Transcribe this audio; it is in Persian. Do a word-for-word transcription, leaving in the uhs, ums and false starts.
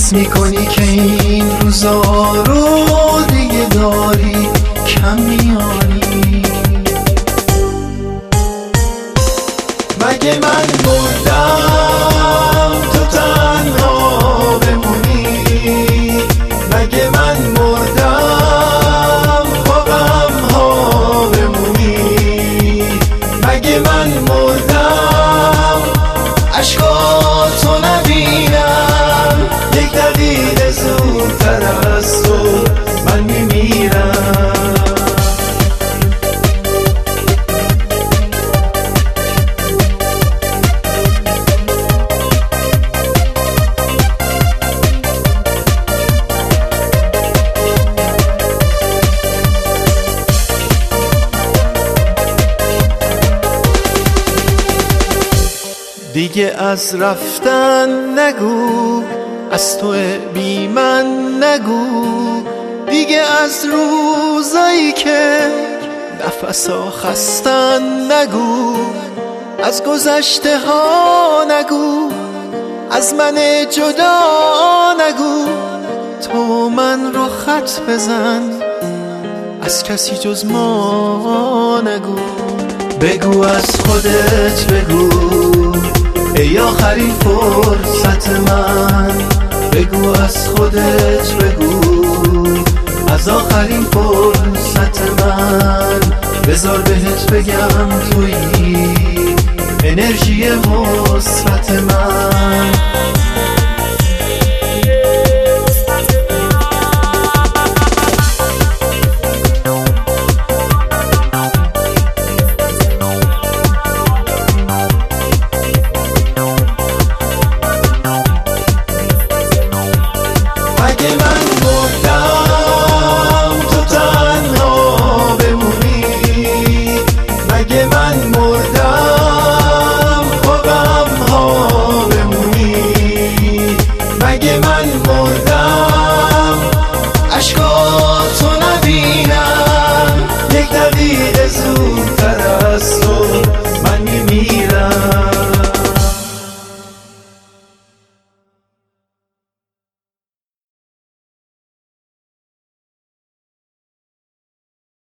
حس میکنی که این روزا رو دیگه داری کم میاری؟ مگه من مردم تو تنها بمونی؟ مگه من مردم با غم ها بمونی؟ مگه من مردم اشکاتو نبینم؟ یک دقیقه زودتر از تو من میمیرم. دیگه از رفتن نگو، از تو بی من نگو، دیگه از روزایی که نفسا خستن نگو، از گذشته ها نگو، از من جدا نگو. تو من رو خط بزن، از کسی جز ما نگو. بگو از خودت بگو ای آخرین فرصت من، بگو از خودت بگو از آخرین فرصت من. بذار بهت بگم تویی انرژی مثبت من. مگه من مردم تو تنها بمونی؟ مگه من مردم با غم ها بمونی؟ مگه من مردم اشکاتو نبینم؟ یک دقیقه زود